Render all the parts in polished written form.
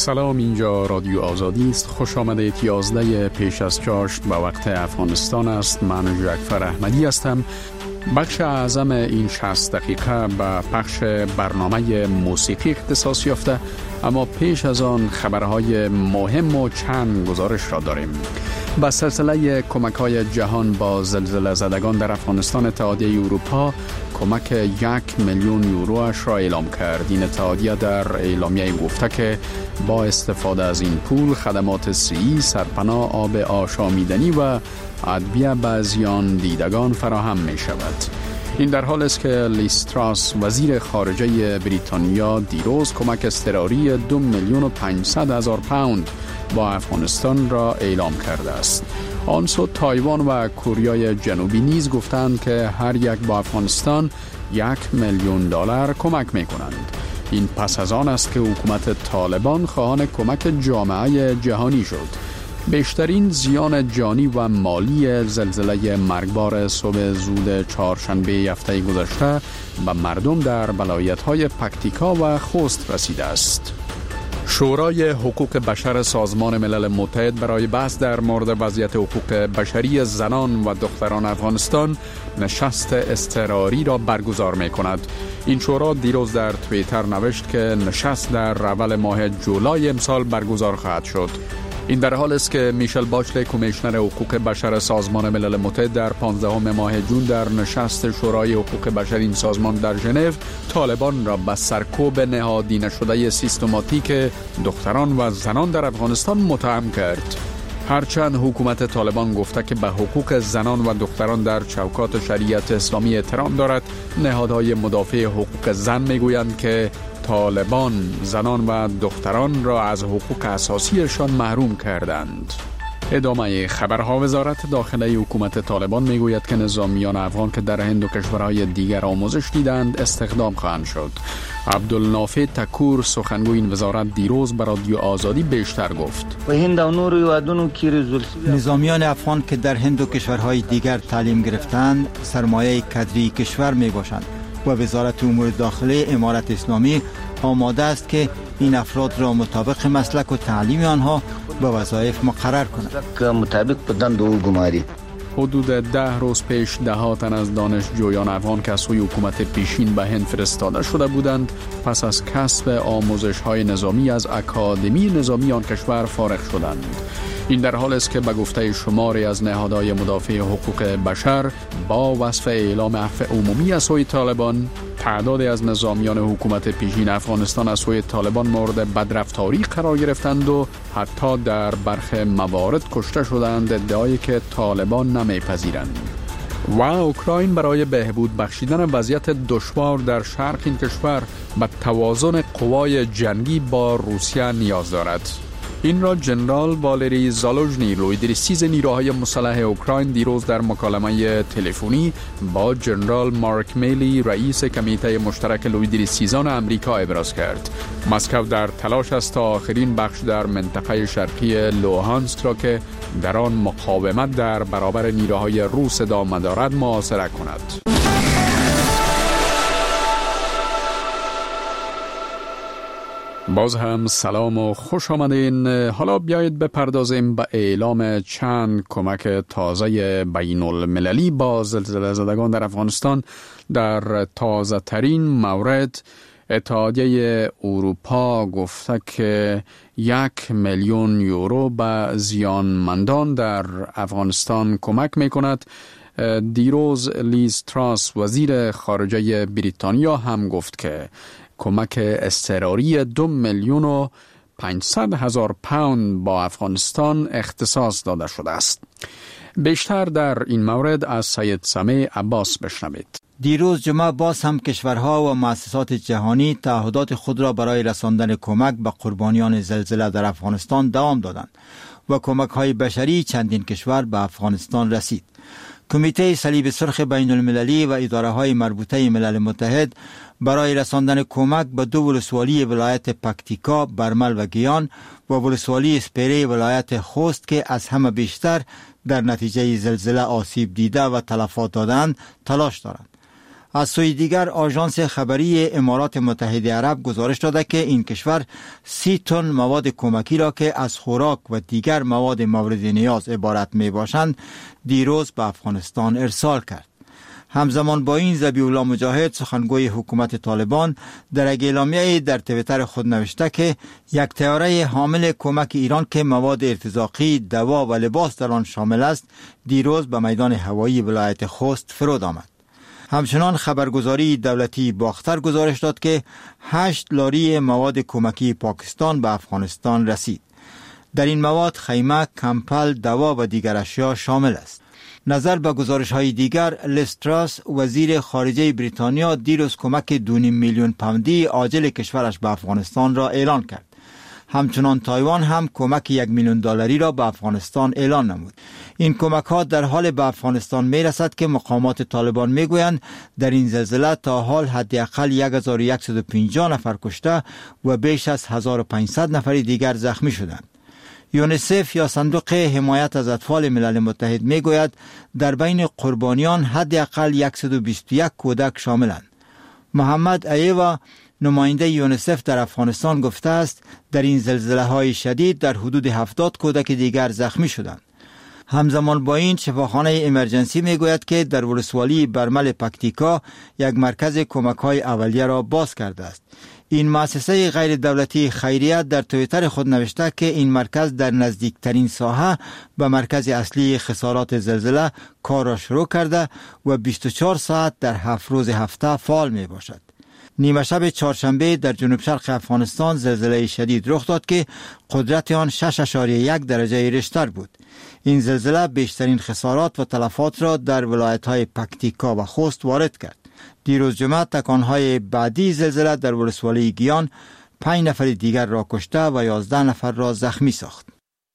سلام، اینجا رادیو آزادی است. خوش آمدید. 11 پیش از چاشت به وقت افغانستان است. من جعفر احمدی هستم. بخش اعظم این 60 دقیقه به پخش برنامه موسیقی اختصاص یافته، اما پیش از آن خبرهای مهم و چند گزارش را داریم. با سلسله کمک‌های جهان با زلزله زدگان در افغانستان، اتحادیه اروپا کمک 1 میلیون یوروش را اعلام کرد. این اتحادیه در اعلامیه گفته که با استفاده از این پول خدمات صحی، سرپناه، آب آشامیدنی و ادویه به زیان دیدگان فراهم می شود. این در حال است که لیز تراس وزیر خارجه بریتانیا دیروز کمک اضطراری 2,500,000 پوند با افغانستان را اعلام کرده است. آن سو تایوان و کره جنوبی نیز گفتند که هر یک با افغانستان $1,000,000 کمک می کنند. این پس از آن است که حکومت طالبان خواهان کمک جامعه جهانی شد. بیشترین زیان جانی و مالی زلزله مرگبار صبح زود چهارشنبه هفته گذشته به مردم در ولایت‌های پکتیکا و خوست رسیده است. شورای حقوق بشر سازمان ملل متحد برای بحث در مورد وضعیت حقوق بشری زنان و دختران افغانستان نشست اضطراری را برگزار می کند. این شورا دیروز در توییتر نوشت که نشست در اول ماه جولای امسال برگزار خواهد شد. این در حال است که میشل باچلت، کمیشنر حقوق بشر سازمان ملل متحد، در 15 ماه جون در نشست شورای حقوق بشر این سازمان در ژنو طالبان را به سرکوب نهادی نشده سیستماتیک دختران و زنان در افغانستان متهم کرد. هرچند حکومت طالبان گفته که به حقوق زنان و دختران در چوکات شریعت اسلامی احترام دارد، نهادهای مدافع حقوق زن میگویند که طالبان زنان و دختران را از حقوق اساسیشان محروم کردند. ادامه خبرها. وزارت داخله حکومت طالبان میگوید که نظامیان افغان که در هند و کشورهای دیگر آموزش دیدند استخدام خواهند شد. عبدالنافع تکور، سخنگوی این وزارت، دیروز به رادیو آزادی بیشتر گفت. نظامیان افغان که در هند و کشورهای دیگر تعلیم گرفتند سرمایه کادری کشور می باشند و وزارت امور داخله امارت اسلامی آماده است که این افراد را مطابق مسلک و تعلیم آنها به وظایف مقرر کند. حدود 10 روز پیش ده تن از دانشجویان افغان که از سوی حکومت پیشین به هند فرستاده شده بودند پس از کسب آموزش‌های نظامی از اکادمی نظامی آن کشور فارغ شدند. این در حال است که به گفته شماری از نهادهای مدافع حقوق بشر با وصف اعلام عفو عمومی از سوی طالبان، تعدادی از نظامیان حکومت پیشین افغانستان از سوی طالبان مورد بدرفتاری قرار گرفتند و حتی در برخی موارد کشته شدند، ادعایی که طالبان نمیپذیرند. و اوکراین برای بهبود بخشیدن وضعیت دشوار در شرق این کشور به توازن قوای جنگی با روسیه نیاز دارد. این را جنرال والری زالوژنی، لویدریسیز نیروهای مسلح اوکراین، دیروز در مکالمه تلفنی با جنرال مارک میلی، رئیس کمیته مشترک لویدریسیزان آمریکا، ابراز کرد. مسکو در تلاش است تا آخرین بخش در منطقه شرقی لوهانسک را که در آن مقاومت در برابر نیروهای روس ادامه دارد محاصره کند. باز هم سلام و خوش آمدین. حالا بیایید بپردازیم به اعلام چند کمک تازه بین المللی با زلزله زدگان در افغانستان. در تازه ترین مورد اتحادیه اروپا گفته که 1,000,000 یورو به زیانمندان در افغانستان کمک می کند. دیروز لیز تراس وزیر خارجه بریتانیا هم گفت که کمک اضطراری 2,500,000 پوند با افغانستان اختصاص داده شده است. بیشتر در این مورد از سید سمیع عباس بشنوید. دیروز جمعه باز هم کشورها و مؤسسات جهانی تعهدات خود را برای رساندن کمک به قربانیان زلزله در افغانستان دوام دادند و کمک‌های بشری چندین کشور به افغانستان رسید. کمیته صلیب سرخ بین المللی و اداره‌های مربوطه ملل متحد برای رساندن کمک به 2 ولسوالی ولایت پکتیکا، برمل و گیان و ولسوالی اسپیره ولایت خوست که از همه بیشتر در نتیجه زلزله آسیب دیده و تلفات دادند تلاش دارند. از سوی دیگر آژانس خبری امارات متحده عرب گزارش داده که این کشور 30 تن مواد کمکی را که از خوراک و دیگر مواد مورد نیاز عبارت می باشند دیروز به افغانستان ارسال کرد. همزمان با این ذبیح الله مجاهد سخنگوی حکومت طالبان در اعلامیه در توییتر خود نوشته که یک طیاره حامل کمک ایران که مواد ارتزاقی، دوا و لباس در آن شامل است دیروز به میدان هوایی ولایت خوست فرود آمد. همچنان خبرگزاری دولتی باختر گزارش داد که 8 لاری مواد کمکی پاکستان به افغانستان رسید. در این مواد خیمه، کمپل، دوا و دیگر اشیا شامل است. نظر به گزارش های دیگر، لیز تراس وزیر خارجه بریتانیا دیروز کمک 2.5 میلیون پوندی عاجل کشورش به افغانستان را اعلان کرد. همچنان تایوان هم کمک 1 میلیون دلاری را به افغانستان اعلان نمود. این کمک ها در حال به افغانستان می رسد که مقامات طالبان می گویند در این زلزله تا حال حداقل 1150 نفر کشته و بیش از 1500 نفر دیگر زخمی شدند. یونیسف یا صندوق حمایت از اطفال ملل متحد می گوید در بین قربانیان حداقل 121 کودک شاملند. محمد ایوا نماینده یونیسف در افغانستان گفته است در این زلزله های شدید در حدود 70 کودک دیگر زخمی شدند. همزمان با این شفاخانه امرجنسی می گوید که در ولسوالی برمل پکتیکا یک مرکز کمک های اولیه را باز کرده است. این مؤسسه غیر دولتی خیریه در توییتر خود نوشته که این مرکز در نزدیکترین ساحه به مرکز اصلی خسارات زلزله کار را شروع کرده و 24 ساعت در 7 روز هفته فعال می باشد. نیمه شب چهارشنبه در جنوب شرق افغانستان زلزله شدید رخ داد که قدرت آن 6.1 درجه ریشتر بود. این زلزله بیشترین خسارات و تلفات را در ولایت‌های پکتیکا و خوست وارد کرد. دیروز جمعه تکانهای بعدی زلزله در ولسوالی گیان 5 نفر دیگر را کشته و 11 نفر را زخمی ساخت.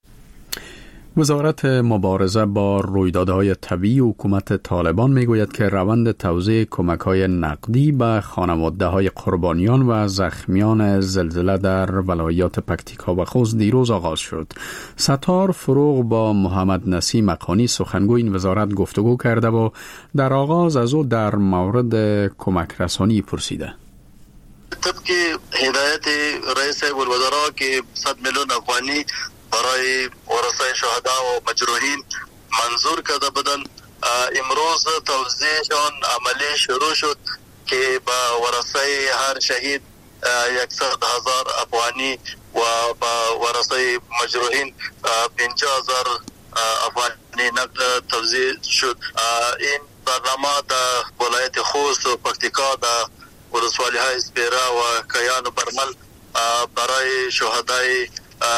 وزارت مبارزه با رویدادهای طبیعی حکومت طالبان میگوید که روند توزیع کمک‌های نقدی به خانواده‌های قربانیان و زخمیان زلزله در ولایات پکتیکا و خوست دیروز آغاز شد. ستار فروغ با محمد نسیم مقانی سخنگوی این وزارت گفتگو کرده و در آغاز از او در مورد کمک رسانی پرسیده. طبق هدایت رئیس الوزراء که 100 میلیون افغانی برای ورثه شهدا و مجروحین منظور کرده بودند. امروز توزیعشان عملی شروع شد که با ورثه هر شهید 100,000 افغانی و با ورثه مجروحین 50,000 افغانی نقد توزیع شد. این برنامه در ولایت خوست و پکتیکا در ولسوالی های سپیره و کیان و برمل برای شهدای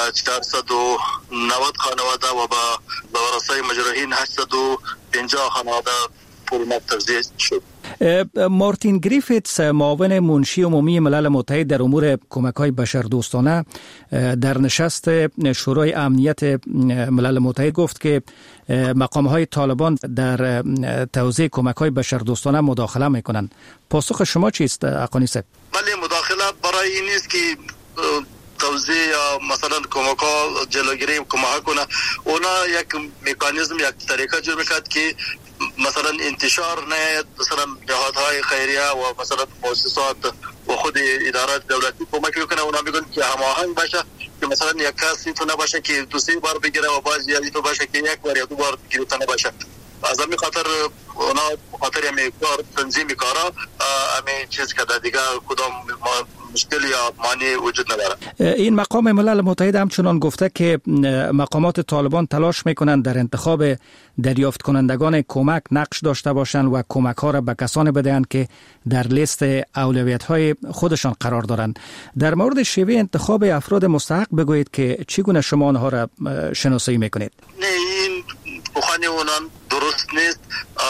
490 خانواده و با ورثه مجروحین 850 خانواده پول توزیع شد. مارتین گریفیتس معاون منشی عمومی ملل متحد در امور کمک‌های بشردوستانه در نشست شورای امنیت ملل متحد گفت که مقام‌های طالبان در توزیع کمک‌های بشردوستانه مداخله می‌کنند. پاسخ شما چیست اقانی صاحب؟ بله، مداخله برای این نیست که توزیع یا مثلا کمک ها جلوگیری کمک کنه. اونا یک مکانیزم، یک طریقه جور میکرد که مثلا انتشار نه، مثلا جهادهای خیریه و مثلا مؤسسات و خود ادارات دولتی کمک میکنه. اونا میگن که هماهنگ باشه که مثلا یک کسی تو نباشه که 2-3 بار بگیره و باز یادی تو باشه که یک بار یا 2 بار بگیره تو نباشه. از همین خاطر اونا خاطر همین کار تنظیم کارا همین چیز کرده دیگه کدام مشکل یا معنی وجود نداره. این مقام ملل متحد همچنان گفته که مقامات طالبان تلاش میکنند در انتخاب دریافت کنندگان کمک نقش داشته باشند و کمک ها را به کسانی بدهند که در لیست اولویت های خودشان قرار دارند. در مورد شیوه انتخاب افراد مستحق بگویید که چگونه شما آنها را شناسایی میکنید؟ نه، این بخوانی اونان درست نیست.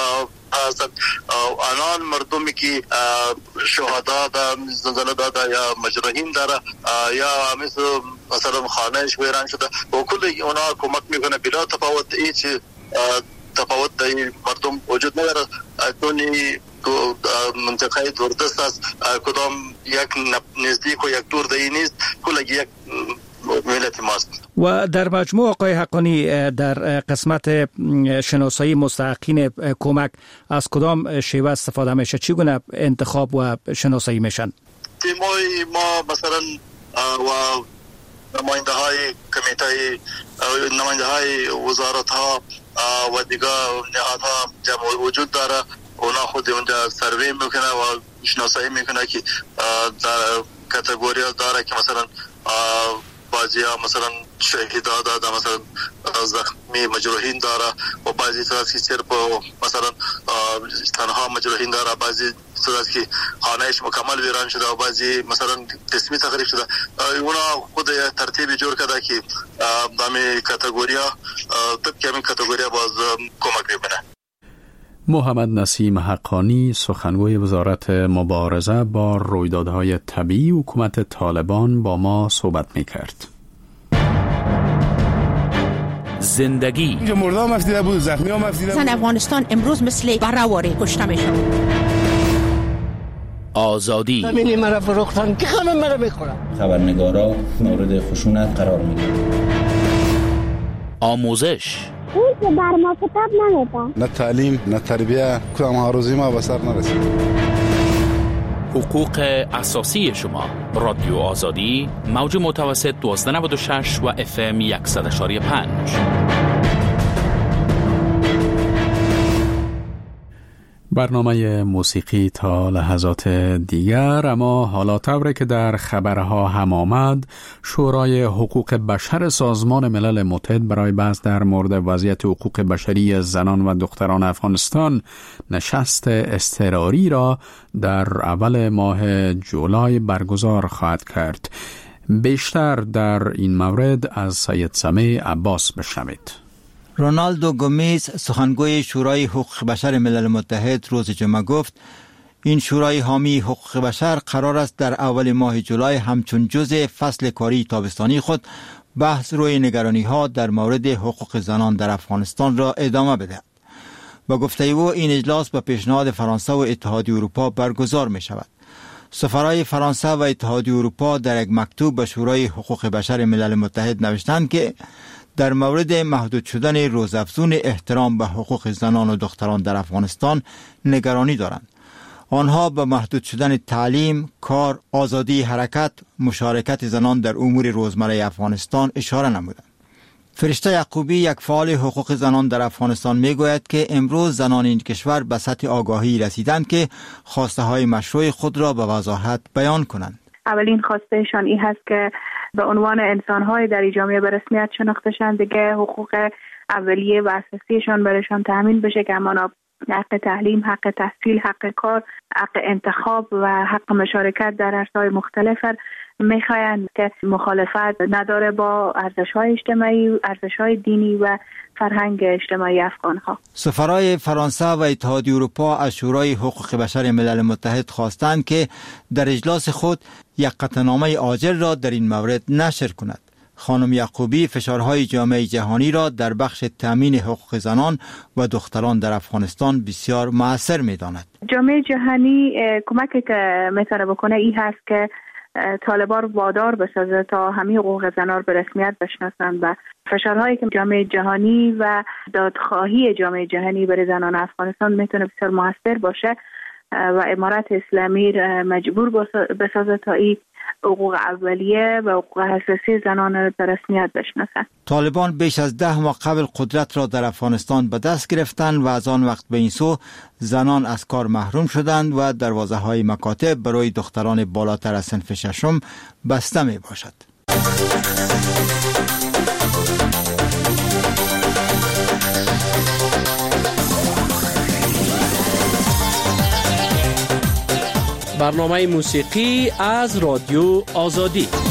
آنان مردمی که شهدا در زلزله داده یا مجروحین داره یا مثلا خانهش ویران شده و کل اونا کمک میکنه بلا تفاوت. هیچ تفاوت در مردم وجود نداره. دونی منطقه دوردست است، کدام یک نزدیک و یک دور دهی نیست، کل یک ملت ماست. و در مجموع آقای حقانی در قسمت شناسایی مستحقین کمک از کدام شیوه استفاده میشه؟ چگونه انتخاب و شناسایی میشن؟ تیمای ما مثلا و نماینده های کمیته نماینده های وزارت ها و دیگر نهادها جمع وجود داره. اونا خود اونجا سروی میکنه و شناسایی میکنه که در کاتگوری داره که مثلا بعضی ها مثلا شهیدا داره، مثلا زخمی مجروحین داره و بعضی طرف که صرف مثلا تنها مجروحین داره، بعضی طرف که خانهش مکمل ویران شده و بعضی مثلا قسمی تخریب شده. اونا خود ترتیبی جور کرده که همین کاتگوری ها طبق همین کاتگوری باز کمک میکنه. محمد نسیم حقانی، سخنگوی وزارت مبارزه با رویدادهای طبیعی حکومت طالبان، با ما صحبت میکرد. زندگی مرده هم افزیده بود، زخمی هم افزیده بود. زن افغانستان امروز مثل برهواره کشته میشن. آزادی زمینی مرا فروختن که همه مرا میخورن. خبرنگارا مورد خشونت قرار میگیرن. آموزش اون که بر ما کتاب نمیدن، نه تعلیم نه تربیه، کدام ها روزی ما به سر نرسید. حقوق اساسی شما. رادیو آزادی، موج متوسط 1296 و FM 100.5. برنامه موسیقی تا لحظات دیگر. اما حالا طوری که در خبرها هم آمد، شورای حقوق بشر سازمان ملل متحد برای بحث در مورد وضعیت حقوق بشری زنان و دختران افغانستان نشست اضطراری را در اول ماه جولای برگزار خواهد کرد. بیشتر در این مورد از سید سمیع عباس بشنوید. رونالدو گومیز، سخنگوی شورای حقوق بشر ملل متحد، روز جمعه گفت این شورای حامی حقوق بشر قرار است در اول ماه جولای همچون جزء فصل کاری تابستانی خود بحث روی نگرانی ها در مورد حقوق زنان در افغانستان را ادامه بدهد. با گفته او این اجلاس به پیشنهاد فرانسه و اتحادیه اروپا برگزار می شود. سفرای فرانسه و اتحادیه اروپا در یک مکتوب به شورای حقوق بشر ملل متحد نوشتند که در مورد محدود شدن روزافزون احترام به حقوق زنان و دختران در افغانستان نگرانی دارند. آنها به محدود شدن تعلیم، کار، آزادی حرکت، مشارکت زنان در امور روزمره افغانستان اشاره نمودند. فرشته یعقوبی، یک فعال حقوق زنان در افغانستان، میگوید که امروز زنان این کشور به سطح آگاهی رسیدند که خواسته های مشروع خود را به وضاحت بیان کنند. اولین خواستهشان این هست که به عنوان انسان‌های در جامعه به رسمیت شناخته شوند، دیگه حقوق اولیه و اساسیشان برایشان تامین بشه که همانا حق تعلیم، حق تحصیل، حق کار، حق انتخاب و حق مشارکت در عرصه‌های مختلف میخواین که مخالفت نداره با ارزش‌های اجتماعی، ارزش‌های دینی و فرهنگ اجتماعی افغان‌ها. سفرای فرانسه و اتحادیه اروپا از شورای حقوق بشر ملل متحد خواستند که در اجلاس خود یک قطعنامه عاجل را در این مورد نشر کند. خانم یعقوبی فشارهای جامعه جهانی را در بخش تامین حقوق زنان و دختران در افغانستان بسیار مؤثر می‌داند. جامعه جهانی کمکی که میتونه بکنه این هست که طالبان وادار بسازه تا همه حقوق زنان به رسمیت بشناسند و فشارهایی که جامعه جهانی و دادخواهی جامعه جهانی برای زنان افغانستان میتونه بسیار موثر باشه و امارت اسلامی مجبور بسازه تا این حقوق اولیه و حقوق اساسی زنان را به رسمیت بشناسند. طالبان بیش از 10 ماه قبل قدرت را در افغانستان به دست گرفتند و از آن وقت به این سو زنان از کار محروم شدند و دروازه‌های مکاتب برای دختران بالاتر از صنف ششم بسته می باشد. برنامه موسیقی از رادیو آزادی.